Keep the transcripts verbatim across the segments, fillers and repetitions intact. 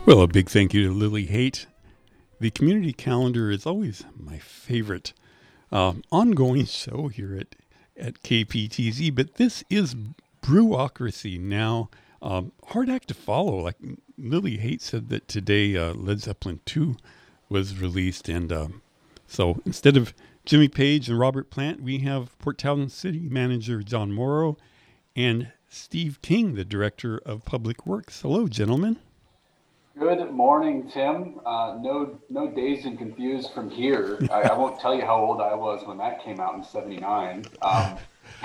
Well, a big thank you to Lily Haight. The community calendar is always my favorite um, ongoing show here at, at K P T Z, but this is Brewocracy now. Um, hard act to follow. Like Lily Haight said that today uh, Led Zeppelin two was released, and um, so instead of Jimmy Page and Robert Plant, we have Port Townsend City Manager John Morrow and Steve King, the Director of Public Works. Hello, gentlemen. Good morning, Tim. Uh, no, no dazed and confused from here. I, I won't tell you how old I was when that came out in seventy-nine. Um,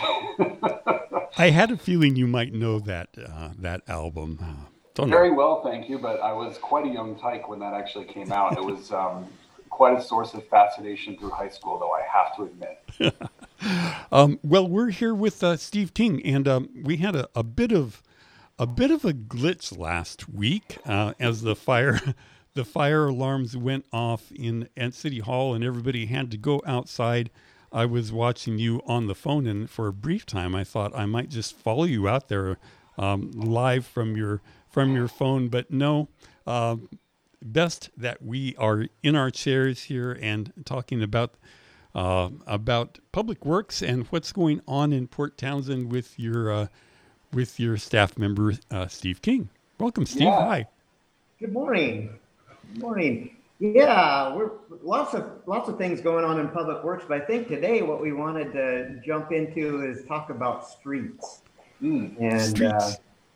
I had a feeling you might know that uh, that album. Uh, don't very know. well, thank you. But I was quite a young tyke when that actually came out. It was um, quite a source of fascination through high school, though I have to admit. um, well, we're here with uh, Steve King, and um, we had a, a bit of a bit of a glitch last week uh, as the fire the fire alarms went off in at City Hall, and everybody had to go outside. I was watching you on the phone, and for a brief time, I thought I might just follow you out there um, live from your from your phone, but no. Uh, best that we are in our chairs here and talking about uh, about Public Works and what's going on in Port Townsend with your uh, with your staff member, uh, Steve King. Welcome, Steve. Yeah. Hi. Good morning. Good morning. Yeah, we're lots of lots of things going on in Public Works, but I think today what we wanted to jump into is talk about streets. Mm. And Streets. Uh,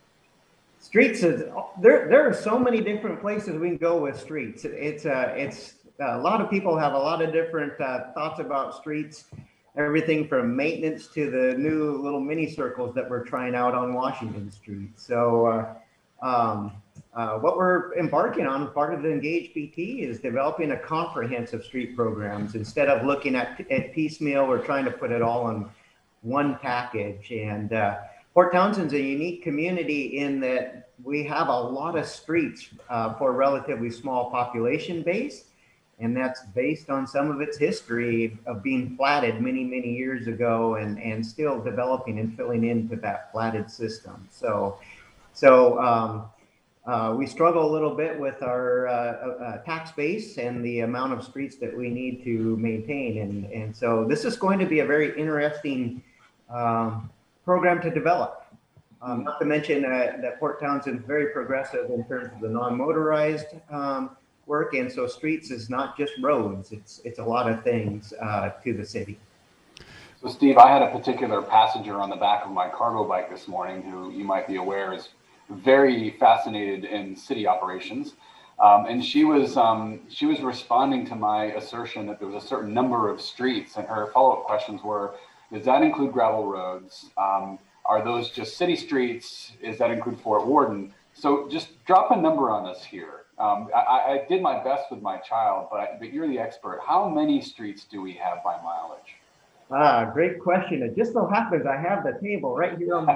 streets is there. There are so many different places we can go with streets. It's uh, it's uh, a lot of people have a lot of different uh, thoughts about streets. Everything from maintenance to the new little mini circles that we're trying out on Washington Street. So uh, um, uh, what we're embarking on, part of the Engage P T, is developing a comprehensive street programs. Instead of looking at, at piecemeal, we're trying to put it all in one package. And uh, Port Townsend's a unique community in that we have a lot of streets uh, for a relatively small population base. And that's based on some of its history of being platted many, many years ago and, and still developing and filling into that platted system. So, so um, uh, we struggle a little bit with our uh, uh, tax base and the amount of streets that we need to maintain. And, and so this is going to be a very interesting um, program to develop. Um, not to mention uh, that Port Townsend is very progressive in terms of the non-motorized um, work, and so streets is not just roads, it's it's a lot of things uh, to the city. So Steve, I had a particular passenger on the back of my cargo bike this morning who you might be aware is very fascinated in city operations. Um, and she was um, she was responding to my assertion that there was a certain number of streets, and her follow-up questions were, does that include gravel roads? Um, are those just city streets? Does that include Fort Worden? So just drop a number on us here. Um, I, I did my best with my child, but, I, but you're the expert. How many streets do we have by mileage? Ah, great question. It just so happens I have the table right here on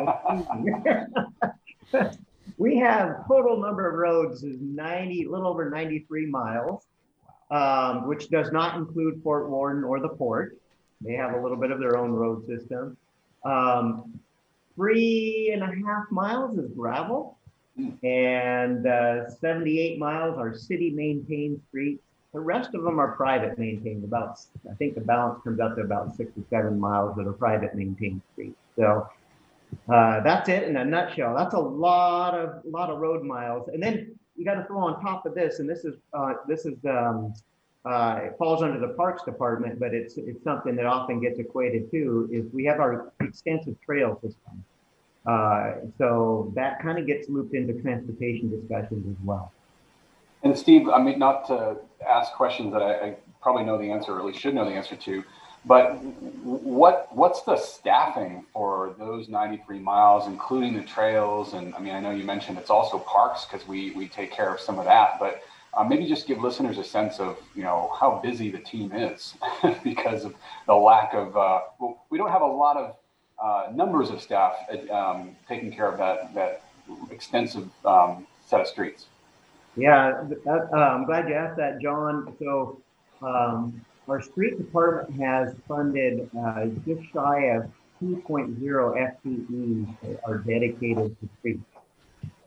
my screen. We have total number of roads is ninety, a little over ninety-three miles, um, which does not include Fort Worden or the port. They have a little bit of their own road system. Um, three and a half miles is gravel. And uh, seventy-eight miles are city maintained streets. The rest of them are private maintained. About, I think the balance comes out to about six or seven miles that are private maintained streets. So uh, that's it in a nutshell. That's a lot of lot of road miles. And then you got to throw on top of this, and this is uh, this is um, uh, it falls under the Parks Department, but it's it's something that often gets equated to. Is we have our extensive trail system. Uh, so that kind of gets looped into transportation discussions as well. And Steve, I mean, not to ask questions that I, I probably know the answer, or at least should know the answer to, but what what's the staffing for those ninety-three miles, including the trails? And I mean, I know you mentioned it's also parks because we we take care of some of that, but uh, maybe just give listeners a sense of, you know, how busy the team is because of the lack of, uh, well, we don't have a lot of Uh, numbers of staff um, taking care of that that extensive um, set of streets. Yeah, that, uh, I'm glad you asked that, John. So um, our street department has funded uh, just shy of two point oh F T Es that are dedicated to streets.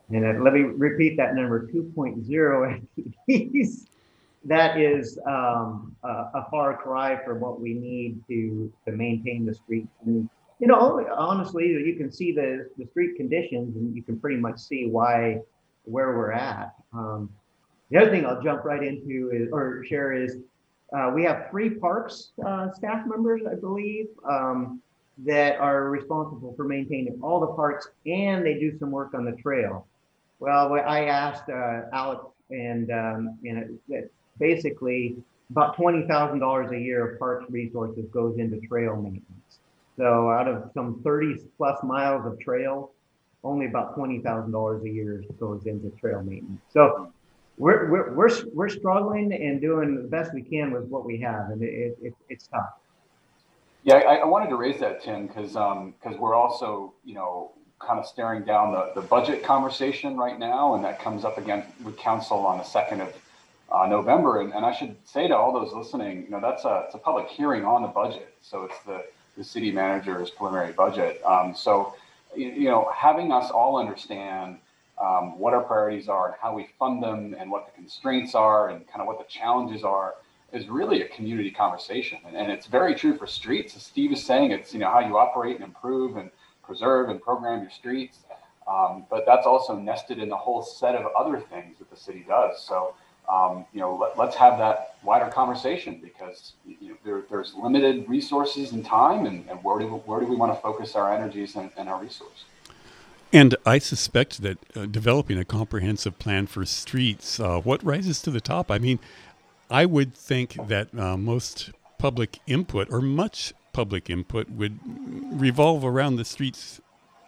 And uh, let me repeat that number, two point oh F T Ds. That is um, a, a far cry from what we need to to maintain the streets. And you know, honestly, you can see the the street conditions, and you can pretty much see why where we're at. Um, the other thing I'll jump right into is or share is uh, we have three parks uh, staff members, I believe, um, that are responsible for maintaining all the parks, and they do some work on the trail. Well, I asked uh, Alex, and um, and it, basically about twenty thousand dollars a year of parks resources goes into trail maintenance. So out of some thirty plus miles of trail, only about twenty thousand dollars a year goes into trail maintenance. So we're we're we're we're struggling and doing the best we can with what we have, and it, it it's tough. Yeah, I, I wanted to raise that, Tim, because um because we're also you know kind of staring down the, the budget conversation right now, and that comes up again with council on the second of uh, November. And, and I should say to all those listening, you know, that's a it's a public hearing on the budget, so it's the the city manager's preliminary budget. Um, so you, you know, having us all understand um, what our priorities are and how we fund them and what the constraints are and kind of what the challenges are is really a community conversation. And, and it's very true for streets. As Steve is saying, it's you know how you operate and improve and preserve and program your streets, um, but that's also nested in the whole set of other things that the city does. So, um, you know, let, let's have that wider conversation because you know, there, there's limited resources and time, and, and where do we, where do we want to focus our energies and, and our resources? And I suspect that uh, developing a comprehensive plan for streets, uh, what rises to the top? I mean, I would think that uh, most public input or much public input would revolve around the streets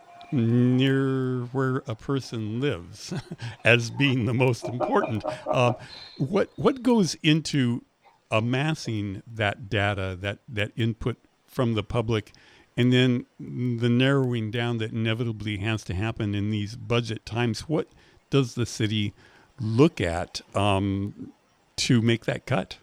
near where a person lives as being the most important. Uh, what what goes into amassing that data, that, that input from the public, and then the narrowing down that inevitably has to happen in these budget times? What does the city look at um, to make that cut?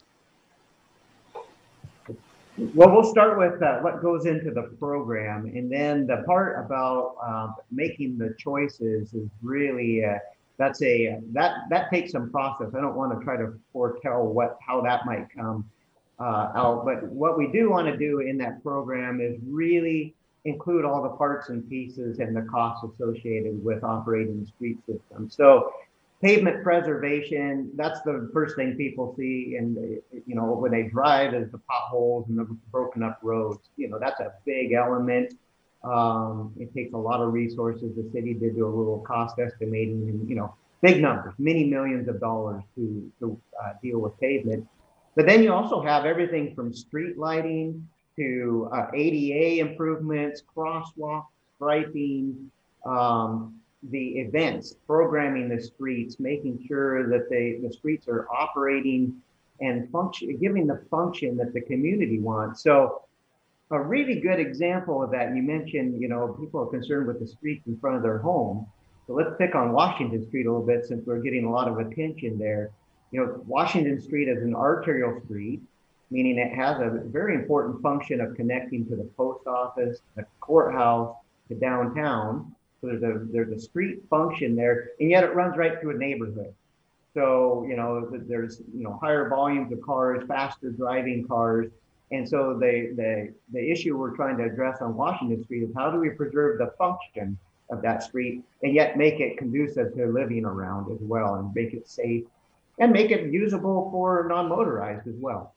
Well, we'll start with uh, what goes into the program, and then the part about uh, making the choices is really uh, that's a that that takes some process. I don't want to try to foretell what how that might come uh, out, but what we do want to do in that program is really include all the parts and pieces and the costs associated with operating the street system. So pavement preservation, that's the first thing people see, and you know when they drive is the potholes and the broken up roads. You know that's a big element. Um, it takes a lot of resources. The city did do a little cost estimating, and you know big numbers, many millions of dollars to to uh, deal with pavement. But then you also have everything from street lighting to uh, A D A improvements, crosswalk striping. Um, the events, programming the streets, making sure that they the streets are operating and function, giving the function that the community wants. So a really good example of that, you mentioned, you know, people are concerned with the streets in front of their home. So let's pick on Washington Street a little bit since we're getting a lot of attention there. You know, Washington Street is an arterial street, meaning it has a very important function of connecting to the post office, the courthouse, to downtown. So there's a there's a street function there, and yet it runs right through a neighborhood. So you know there's you know higher volumes of cars, faster driving cars, and so the the the issue we're trying to address on Washington Street is how do we preserve the function of that street and yet make it conducive to living around as well, and make it safe, and make it usable for non-motorized as well.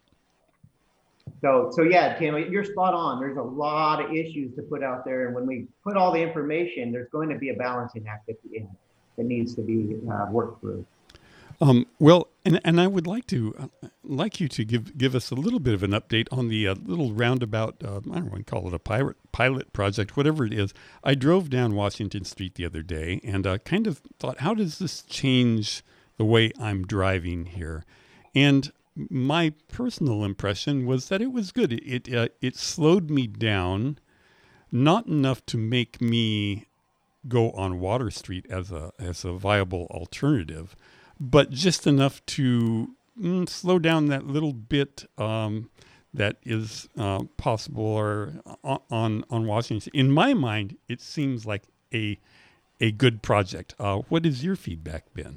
So, so yeah, Tim, you're spot on. There's a lot of issues to put out there, and when we put all the information, there's going to be a balancing act at the end that needs to be uh, worked through. Um, well, and and I would like to uh, like you to give give us a little bit of an update on the uh, little roundabout. Uh, I don't want to call it a pilot pilot project, whatever it is. I drove down Washington Street the other day and uh, kind of thought, how does this change the way I'm driving here? And my personal impression was that it was good. It it, uh, it slowed me down, not enough to make me go on Water Street as a as a viable alternative, but just enough to mm, slow down that little bit um, that is uh, possible or on on Washington. In my mind, it seems like a a good project. Uh, what has your feedback been?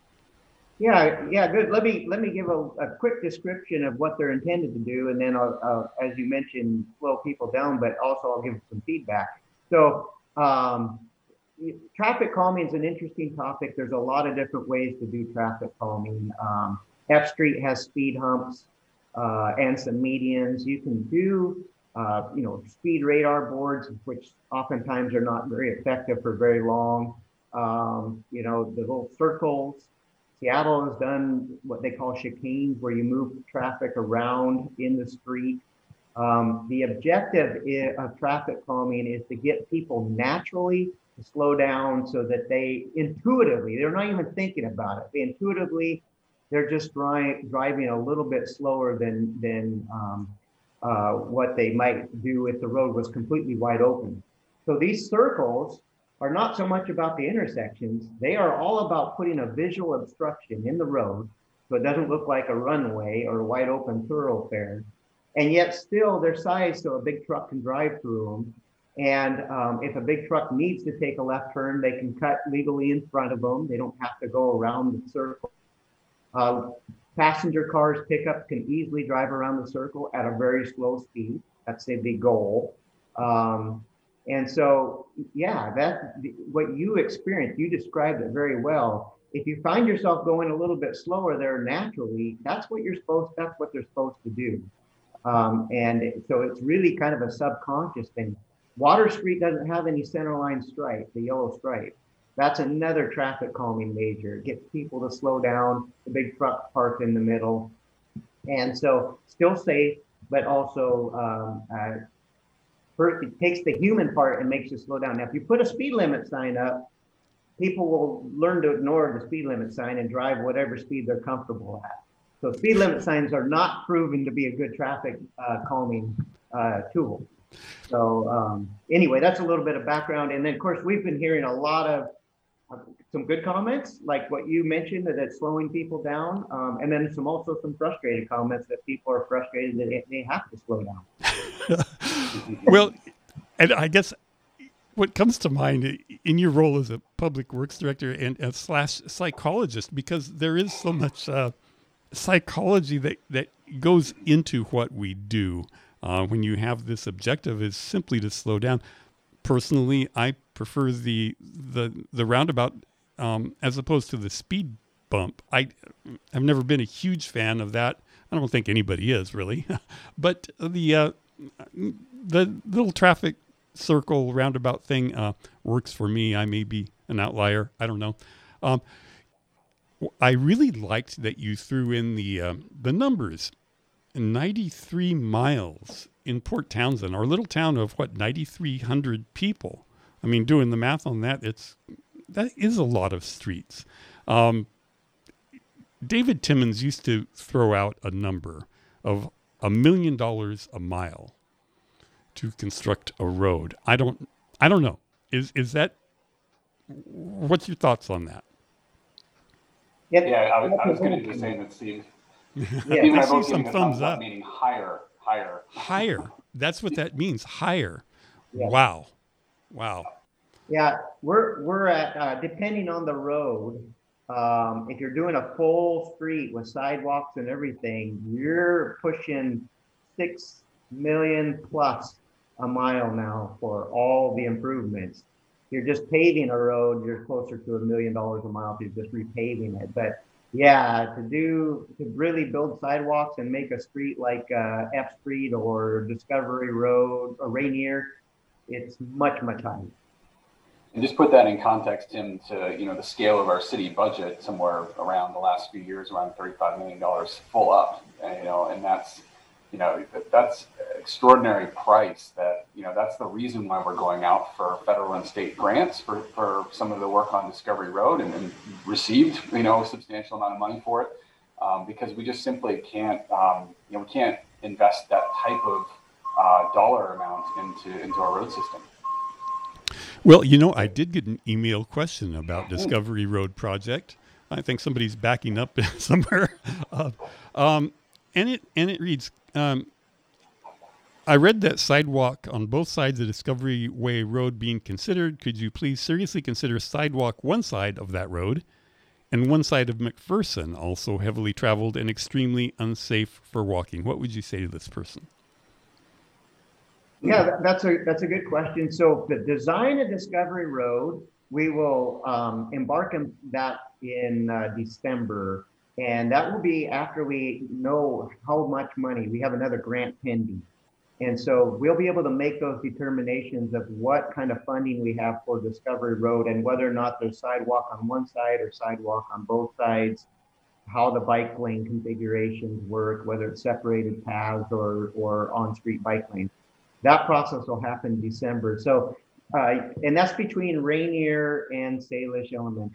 Yeah, yeah, good. Let me let me give a, a quick description of what they're intended to do, and then I'll, uh, as you mentioned, slow people down, but also I'll give some feedback. So, um, traffic calming is an interesting topic. There's a lot of different ways to do traffic calming. Um, F Street has speed humps uh, and some medians. You can do, uh, you know, speed radar boards, which oftentimes are not very effective for very long. Um, you know, the little circles. Seattle has done what they call chicanes, where you move traffic around in the street. Um, the objective of traffic calming is to get people naturally to slow down so that they intuitively, they're not even thinking about it. They intuitively, they're just dri- driving a little bit slower than, than um, uh, what they might do if the road was completely wide open. So these circles are not so much about the intersections. They are all about putting a visual obstruction in the road so it doesn't look like a runway or a wide open thoroughfare. And yet still they're sized so a big truck can drive through them. And um, if a big truck needs to take a left turn, they can cut legally in front of them. They don't have to go around the circle. Uh, passenger cars, pickups can easily drive around the circle at a very slow speed. That's the big goal. Um, And so, yeah, that what you experienced, you described it very well. If you find yourself going a little bit slower there naturally, that's what you're supposed, that's what they're supposed to do. Um, and so it's really kind of a subconscious thing. Water Street doesn't have any centerline stripe, the yellow stripe. That's another traffic calming measure. It gets people to slow down, the big truck parked in the middle. And so still safe, but also um, uh, First, it takes the human part and makes you slow down. Now, if you put a speed limit sign up, people will learn to ignore the speed limit sign and drive whatever speed they're comfortable at. So speed limit signs are not proven to be a good traffic uh, calming uh, tool. So um, anyway, that's a little bit of background. And then, of course, we've been hearing a lot of uh, some good comments, like what you mentioned, that it's slowing people down. Um, and then some also some frustrated comments that people are frustrated that they, they have to slow down. Well, and I guess what comes to mind in your role as a public works director and a slash psychologist, because there is so much uh, psychology that, that goes into what we do uh, when you have this objective is simply to slow down. Personally, I prefer the the the roundabout um, as opposed to the speed bump. I I've never been a huge fan of that. I don't think anybody is really, but the uh, the little traffic circle roundabout thing uh, works for me. I may be an outlier. I don't know. Um, I really liked that you threw in the uh, the numbers. ninety-three miles in Port Townsend, our little town of what, ninety-three hundred people. I mean, doing the math on that, it's that is a lot of streets. Um, David Timmons used to throw out a number of a million dollars a mile to construct a road. I don't, I don't know. Is is that? What's your thoughts on that? Yeah, I was, I was going to do the same with Steve. Yeah, I see some thumbs up. Meaning higher, higher. Higher. That's what that means. Higher. Yeah. Wow. Wow. Yeah, we're we're at uh, depending on the road. Um, if you're doing a full street with sidewalks and everything, you're pushing six million plus a mile now for all the improvements. You're just paving a road, you're closer to a million dollars a mile if you're just repaving it. But yeah, to do to really build sidewalks and make a street like uh, F Street or Discovery Road or Rainier, it's much much higher. And just put that in context, Tim, to you know the scale of our city budget, somewhere around the last few years, around thirty-five million dollars full up, and, you know, and that's you know that's extraordinary price. That you know that's the reason why we're going out for federal and state grants for, for some of the work on Discovery Road, and, and received you know a substantial amount of money for it, um, because we just simply can't um, you know we can't invest that type of uh, dollar amount into into our road system. Well, you know, I did get an email question about Discovery Road project. I think somebody's backing up somewhere, uh, um, and it and it reads: um, I read that sidewalk on both sides of Discovery Way Road being considered. Could you please seriously consider sidewalk one side of that road and one side of McPherson, also heavily traveled and extremely unsafe for walking? What would you say to this person? Yeah, that- that's a that's a good question. So the design of Discovery Road, we will um, embark on that in uh, December, and that will be after we know how much money. We have another grant pending. And so we'll be able to make those determinations of what kind of funding we have for Discovery Road and whether or not there's sidewalk on one side or sidewalk on both sides, how the bike lane configurations work, whether it's separated paths or, or on-street bike lanes. That process will happen in December. So, uh, and that's between Rainier and Salish Elementary.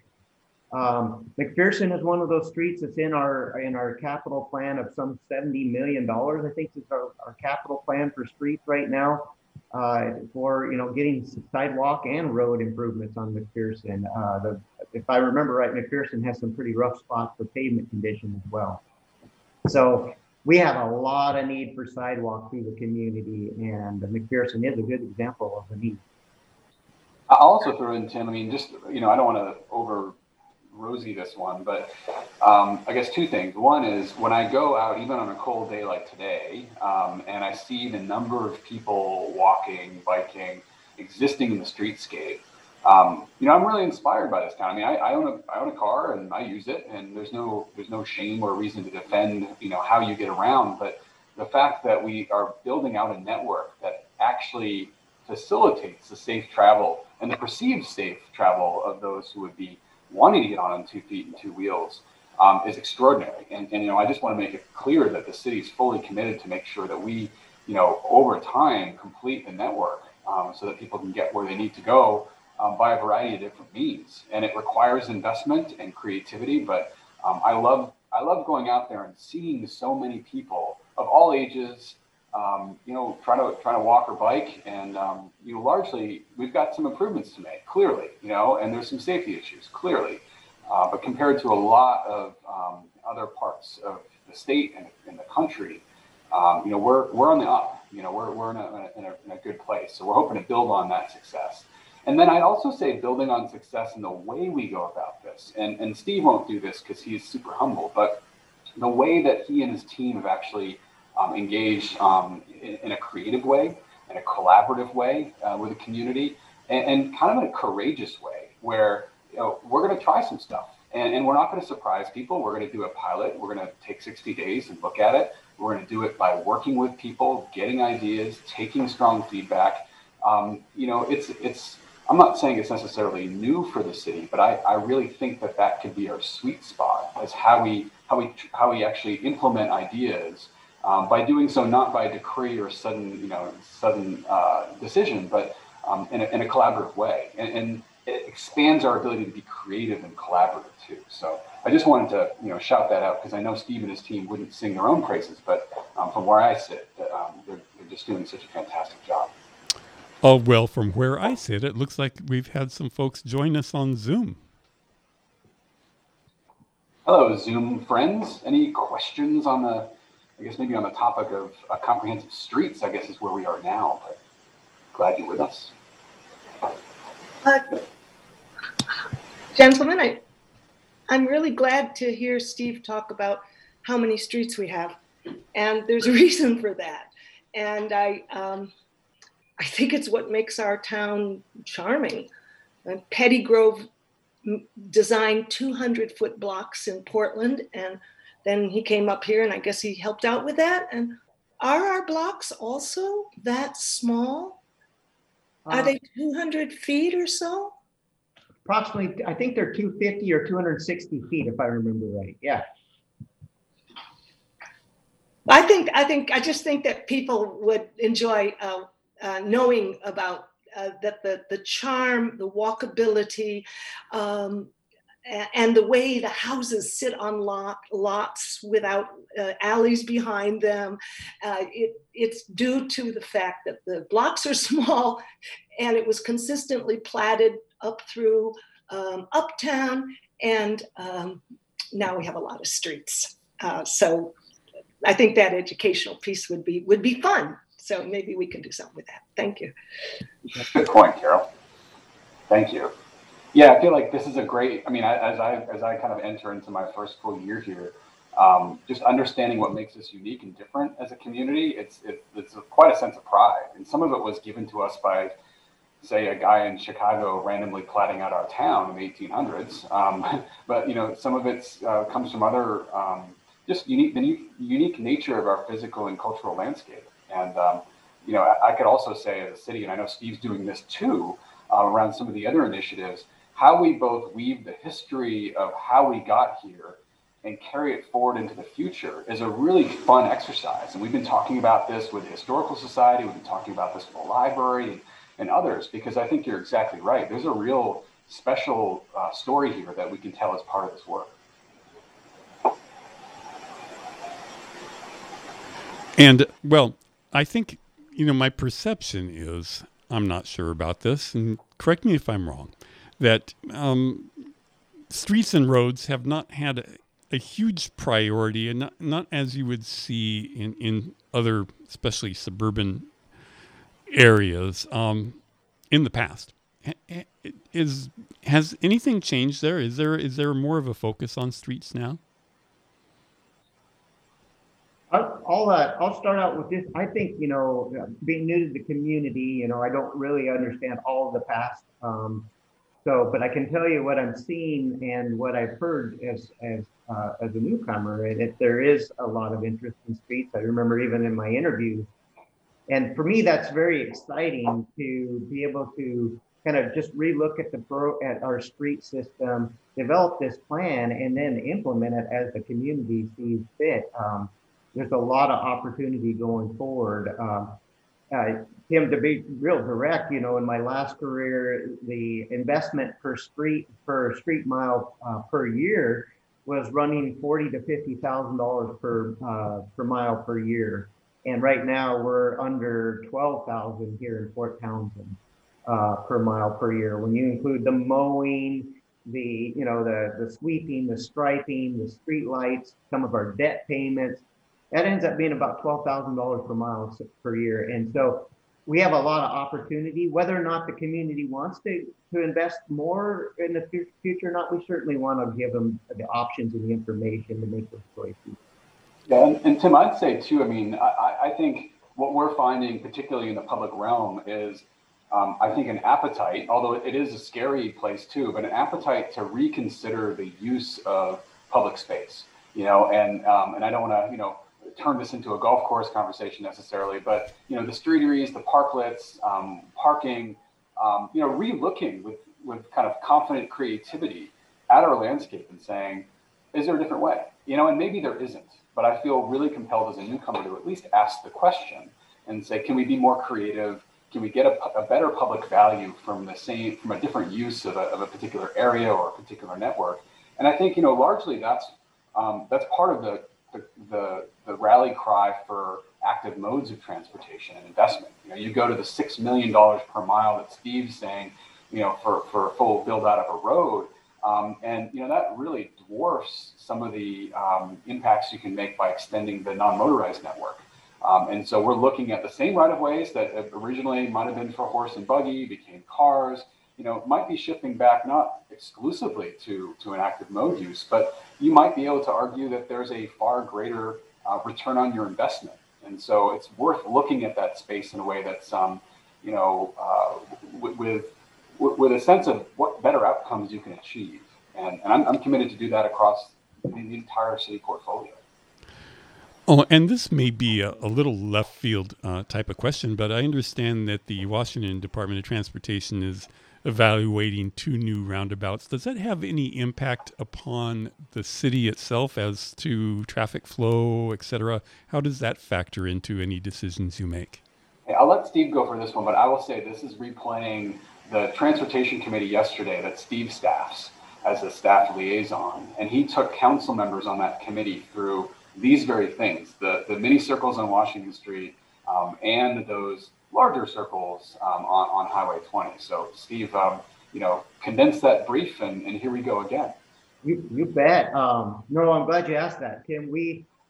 Um, McPherson is one of those streets that's in our in our capital plan of some seventy million dollars. I think is our, our capital plan for streets right now, uh, for you know getting sidewalk and road improvements on McPherson. Uh, the, if I remember right, McPherson has some pretty rough spots for pavement condition as well. So we have a lot of need for sidewalk through the community, and McPherson is a good example of the need. I'll also throw in, Tim, I mean, just, you know, I don't want to over rosy this one, but um, I guess two things. One is when I go out, even on a cold day like today, um, and I see the number of people walking, biking, existing in the streetscape, um, you know, I'm really inspired by this town. I mean, I, I own a I own a car and I use it, and there's no there's no shame or reason to defend, you know, how you get around. But the fact that we are building out a network that actually facilitates the safe travel and the perceived safe travel of those who would be wanting to get on on two feet and two wheels um, is extraordinary. And, and, you know, I just want to make it clear that the city is fully committed to make sure that we, you know, over time complete the network um, so that people can get where they need to go um, by a variety of different means. And it requires investment and creativity, but um, I love I love going out there and seeing so many people of all ages, Um, you know, trying to trying to walk or bike, and um, you know, largely we've got some improvements to make, clearly, you know, and there's some safety issues, clearly, uh, but compared to a lot of um, other parts of the state and in the country, um, you know, we're we're on the up, you know, we're we're in a, in a in a good place, so we're hoping to build on that success. And then I'd also say building on success in the way we go about this, and and Steve won't do this because he's super humble, but the way that he and his team have actually Um, engaged um, in, in a creative way, in a collaborative way uh, with the community, and, and kind of in a courageous way where, you know, we're going to try some stuff, and, and we're not going to surprise people. We're going to do a pilot. We're going to take sixty days and look at it. We're going to do it by working with people, getting ideas, taking strong feedback. Um, you know, it's it's. I'm not saying it's necessarily new for the city, but I, I really think that that could be our sweet spot as how we how we how we actually implement ideas. Um, by doing so, not by decree or sudden, you know, sudden uh, decision, but um, in, a, in a collaborative way, and, and it expands our ability to be creative and collaborative too. So I just wanted to, you know, shout that out because I know Steve and his team wouldn't sing their own praises, but um, from where I sit, um, they're, they're just doing such a fantastic job. Oh, well, from where I sit, it looks like we've had some folks join us on Zoom. Hello, Zoom friends. Any questions on the? I guess maybe on the topic of uh, comprehensive streets, I guess is where we are now, but glad you're with us. Uh, gentlemen, I, I'm really glad to hear Steve talk about how many streets we have, and there's a reason for that. And I, um, I think it's what makes our town charming. Uh, Pettygrove designed two hundred foot blocks in Portland, and then he came up here and I guess he helped out with that. And are our blocks also that small? Are uh, they two hundred feet or so? Approximately, I think they're two hundred fifty or two hundred sixty feet, if I remember right. Yeah. I think, I think, I just think that people would enjoy uh, uh, knowing about uh, that the, the charm, the walkability, um, and the way the houses sit on lot, lots without uh, alleys behind them. Uh, it, it's due to the fact that the blocks are small and it was consistently platted up through um, Uptown, and um, now we have a lot of streets. Uh, so I think that educational piece would be would be fun. So maybe we can do something with that. Thank you. Good point, Carol. Thank you. Yeah, I feel like this is a great, I mean, I, as I as I kind of enter into my first full year here, um, just understanding what makes us unique and different as a community, it's it, it's a, quite a sense of pride. And some of it was given to us by, say, a guy in Chicago randomly platting out our town in the eighteen hundreds. Um, but, you know, some of it uh, comes from other, um, just unique, the unique, unique nature of our physical and cultural landscape. And, um, you know, I, I could also say as a city, and I know Steve's doing this too, uh, around some of the other initiatives, how we both weave the history of how we got here and carry it forward into the future is a really fun exercise. And we've been talking about this with the Historical Society, we've been talking about this with the library and, and others, because I think you're exactly right. There's a real special uh, story here that we can tell as part of this work. And, well, I think, you know, my perception is, I'm not sure about this, and correct me if I'm wrong, that um, streets and roads have not had a, a huge priority, and not, not as you would see in, in other, especially suburban areas, um, in the past. Is has anything changed there? Is there is there more of a focus on streets now? I'll, I'll, uh, I'll start out with this. I think, you know, being new to the community, you know, I don't really understand all of the past. Um, so, but I can tell you what I'm seeing and what I've heard as as uh, as a newcomer, and if there is a lot of interest in streets. I remember even in my interviews, and for me, that's very exciting to be able to kind of just relook at the borough, at our street system, develop this plan, and then implement it as the community sees fit. Um, There's a lot of opportunity going forward. Um, uh, Tim, to be real direct, you know, in my last career, the investment per street per street mile uh, per year was running forty to fifty thousand dollars per uh, per mile per year, and right now we're under twelve thousand here in Fort Townsend uh, per mile per year. When you include the mowing, the you know the the sweeping, the striping, the street lights, some of our debt payments, that ends up being about twelve thousand dollars per mile per year. And so we have a lot of opportunity. Whether or not the community wants to, to invest more in the future or not, we certainly want to give them the options and the information to make those choices. Yeah, and, and Tim, I'd say too, I mean, I, I think what we're finding, particularly in the public realm, is um, I think an appetite, although it is a scary place too, but an appetite to reconsider the use of public space, you know, and, um, and I don't want to, you know, turn this into a golf course conversation necessarily, but you know, the streeteries, the parklets, um, parking, um, you know, re-looking with, with kind of confident creativity at our landscape and saying, is there a different way? You know, and maybe there isn't, but I feel really compelled as a newcomer to at least ask the question and say, can we be more creative? Can we get a, a better public value from the same, from a different use of a, of a particular area or a particular network? And I think, you know, largely that's, um, that's part of the, the, the, the rally cry for active modes of transportation and investment. You know, you go to the six million dollars per mile that Steve's saying, you know, for, for a full build out of a road. Um, and, you know, that really dwarfs some of the um, impacts you can make by extending the non-motorized network. Um, and so we're looking at the same right-of-ways that originally might have been for horse and buggy, became cars, you know, might be shifting back not exclusively to, to an active mode use, but you might be able to argue that there's a far greater uh, return on your investment. And so it's worth looking at that space in a way that's, um, you know, uh, with, with with a sense of what better outcomes you can achieve. And, and I'm, I'm committed to do that across the, the entire city portfolio. Oh, and this may be a, a little left field uh, type of question, but I understand that the Washington Department of Transportation is evaluating two new roundabouts. Does that have any impact upon the city itself as to traffic flow, et cetera? How does that factor into any decisions you make? Hey, I'll let Steve go for this one, but I will say this is replaying the Transportation Committee yesterday that Steve staffs as a staff liaison. And he took council members on that committee through these very things, the, the mini circles on Washington Street um, and those larger circles um, on, on Highway twenty. So Steve, um, you know, condensed that brief and, and here we go again. You, you bet. Um, no, I'm glad you asked that, Tim. We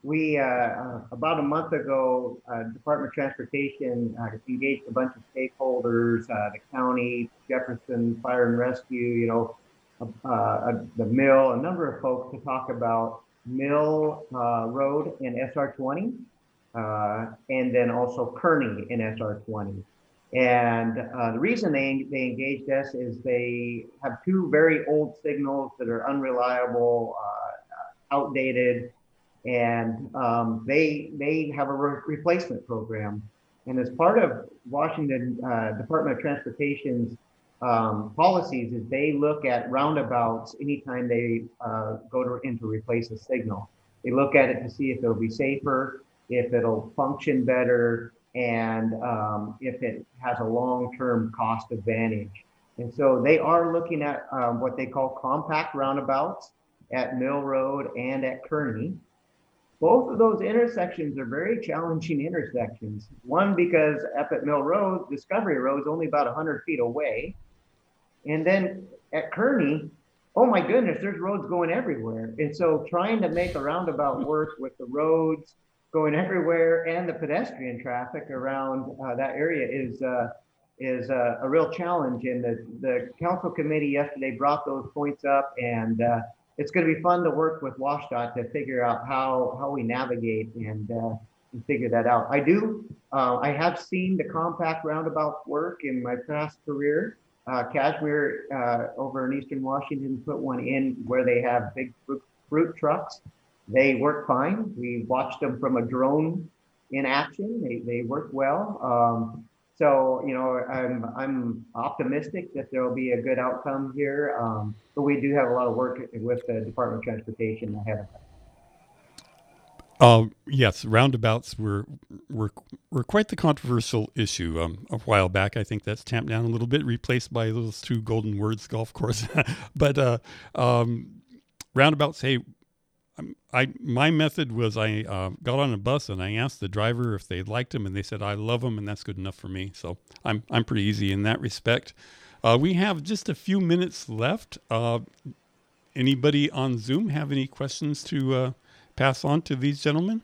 we, uh, uh, about a month ago, uh, Department of Transportation uh, engaged a bunch of stakeholders, uh, the county, Jefferson Fire and Rescue, you know, uh, uh, the mill, a number of folks to talk about Mill uh, Road in S R twenty, uh, and then also Kearney in S R twenty. And uh, the reason they, they engaged us is they have two very old signals that are unreliable, uh, outdated, and um, they they have a re replacement program. And as part of Washington uh, Department of Transportation's um, policies is they look at roundabouts anytime they uh, go to in to replace a signal. They look at it to see if it'll be safer, if it'll function better, and um, if it has a long-term cost advantage. And so they are looking at um, what they call compact roundabouts at Mill Road and at Kearney. Both of those intersections are very challenging intersections. One, because up at Mill Road, Discovery Road is only about one hundred feet away. And then at Kearney, oh my goodness, there's roads going everywhere. And so trying to make a roundabout work with the roads going everywhere and the pedestrian traffic around uh, that area is uh, is uh, a real challenge. And the, the council committee yesterday brought those points up, and uh, it's going to be fun to work with WashDOT to figure out how how we navigate and, uh, and figure that out. I do, uh, I have seen the compact roundabout work in my past career. Uh, Cashmere uh, over in Eastern Washington put one in where they have big fruit, fruit trucks. They work fine. We watched them from a drone in action. They, they work well. Um, so, you know, I'm, I'm optimistic that there will be a good outcome here. Um, but we do have a lot of work with the Department of Transportation ahead of us. Uh, yes, roundabouts were, were were quite the controversial issue um, a while back. I think that's tamped down a little bit, replaced by those two Golden Words golf course. But uh, um, roundabouts, hey, I my method was I uh, got on a bus and I asked the driver if they liked them, and they said I love them, and that's good enough for me. So I'm I'm pretty easy in that respect. Uh, we have just a few minutes left. Uh, anybody on Zoom have any questions to uh, pass on to these gentlemen?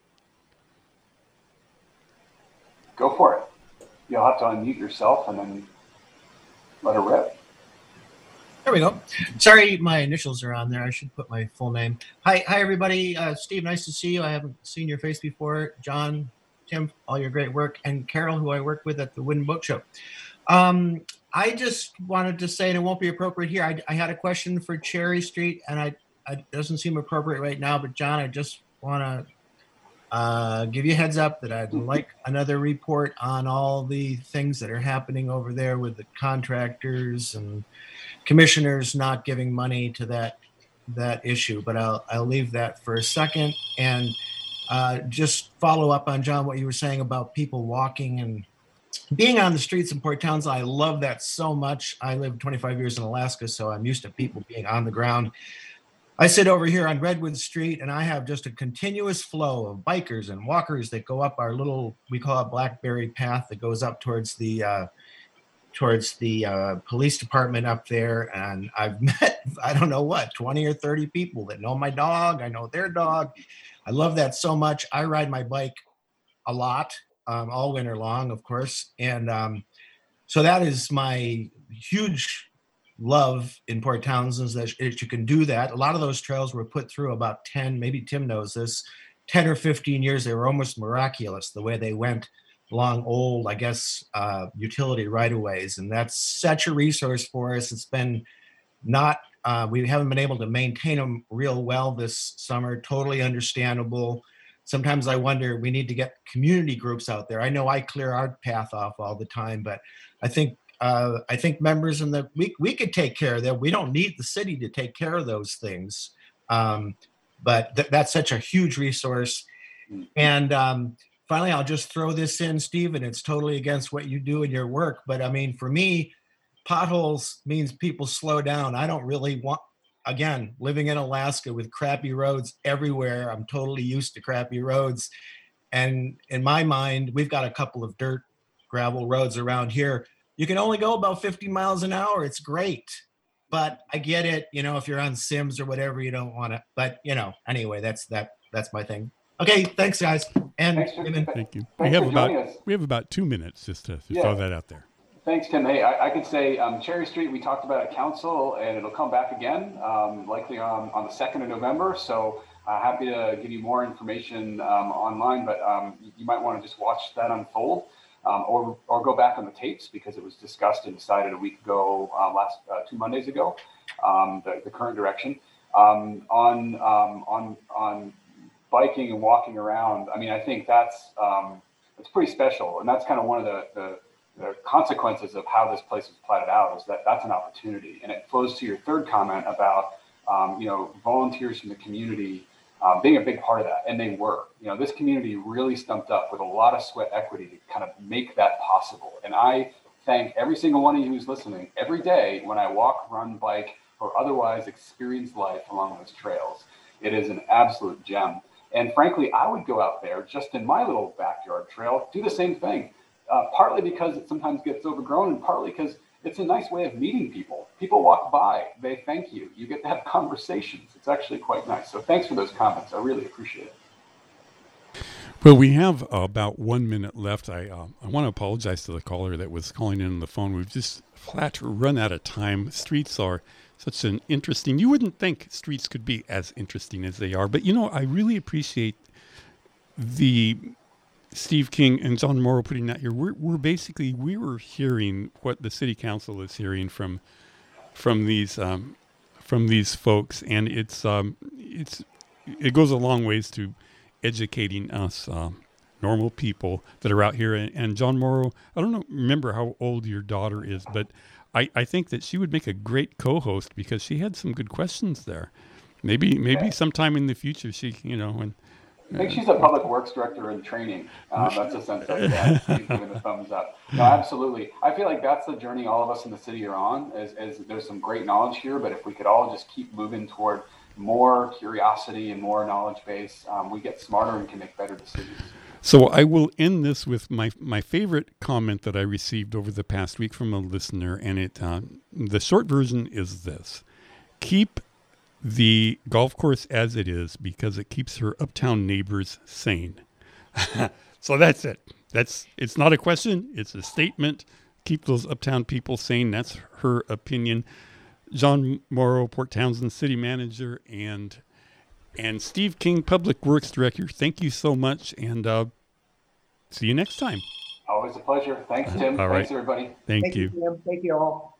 Go for it. You'll have to unmute yourself and then let it rip. There we go. Sorry, my initials are on there. I should put my full name. Hi, hi everybody. Uh, Steve, nice to see you. I haven't seen your face before. John, Tim, all your great work, and Carol, who I work with at the Wooden Boat Show. Um, I just wanted to say, and it won't be appropriate here, I, I had a question for Cherry Street, and I, I it doesn't seem appropriate right now, but John, I just want to uh, give you a heads up that I'd like another report on all the things that are happening over there with the contractors and commissioners not giving money to that that issue, but I'll I'll leave that for a second and uh, just follow up on John what you were saying about people walking and being on the streets in Port Townsend. I love that so much. I lived twenty-five years in Alaska, so I'm used to people being on the ground. I sit over here on Redwood Street, and I have just a continuous flow of bikers and walkers that go up our little, we call it Blackberry Path, that goes up towards the uh, towards the uh, police department up there. And I've met, I don't know what, twenty or thirty people that know my dog. I know their dog. I love that so much. I ride my bike a lot, um, all winter long, of course. And um, so that is my huge love in Port Townsend, is that you can do that. A lot of those trails were put through about ten, maybe Tim knows this, ten or fifteen years. They were almost miraculous the way they went along old, I guess, uh, utility right-of-ways. And that's such a resource for us. It's been not, uh, we haven't been able to maintain them real well this summer. Totally understandable. Sometimes I wonder, we need to get community groups out there. I know I clear our path off all the time, but I think uh, I think members in the, we, we could take care of that. We don't need the city to take care of those things. Um, but th- that's such a huge resource. And um, finally, I'll just throw this in, Steve, and it's totally against what you do in your work. But I mean, for me, potholes means people slow down. I don't really want, again, living in Alaska with crappy roads everywhere, I'm totally used to crappy roads. And in my mind, we've got a couple of dirt gravel roads around here. You can only go about fifty miles an hour. It's great. But I get it, you know, if you're on Sims or whatever, you don't want to, but you know, anyway, that's that. That's my thing. Okay, thanks, guys. And Thanks, Tim. Damon. Thank you. Thanks we have for about joining us. we have about two minutes just to, to Yeah. throw that out there. Thanks, Tim. Hey, I, I could say um, Cherry Street, we talked about at council, and it'll come back again, um, likely on, on the second of November. So uh, happy to give you more information um, online, but um, you might want to just watch that unfold um, or, or go back on the tapes because it was discussed and decided a week ago, uh, last uh, two Mondays ago, um, the, the current direction. Um, on, um, on, on biking and walking around, I mean, I think that's, um, it's pretty special. And that's kind of one of the, the the consequences of how this place is platted out is that that's an opportunity. And it flows to your third comment about, um, you know, volunteers from the community um, being a big part of that. And they were, you know, this community really stumped up with a lot of sweat equity to kind of make that possible. And I thank every single one of you who's listening every day when I walk, run, bike, or otherwise experience life along those trails. It is an absolute gem. And frankly, I would go out there just in my little backyard trail, do the same thing. Uh, partly because it sometimes gets overgrown and partly because it's a nice way of meeting people. People walk by, they thank you. You get to have conversations. It's actually quite nice. So thanks for those comments. I really appreciate it. Well, we have uh, about one minute left. I uh, I want to apologize to the caller that was calling in on the phone. We've just flat run out of time. Streets are such an interesting, you wouldn't think streets could be as interesting as they are. But, you know, I really appreciate the Steve King and John Morrow putting that here. We're, we're basically, we were hearing what the city council is hearing from from these um, from these folks, and it's um, it's it goes a long ways to educating us uh, normal people that are out here. And, and John Morrow, I don't know, remember how old your daughter is, but I, I think that she would make a great co-host because she had some good questions there. Maybe maybe sometime in the future she, you know, and. I think she's a public works director in training. Um, that's a sense like that. She's giving the thumbs up. No, absolutely. I feel like that's the journey all of us in the city are on. Is, is there's some great knowledge here, but if we could all just keep moving toward more curiosity and more knowledge base, um, we get smarter and can make better decisions. So I will end this with my my favorite comment that I received over the past week from a listener, and it uh, the short version is this: keep the golf course as it is because it keeps her uptown neighbors sane. So that's it. That's it's not a question. It's a statement. Keep those uptown people sane. That's her opinion. John Morrow, Port Townsend City Manager, and and Steve King, Public Works Director. Thank you so much, and uh, see you next time. Always a pleasure. Thanks, Tim. All right. Thanks, everybody. Thank, Thank you. you, Tim. Thank you all.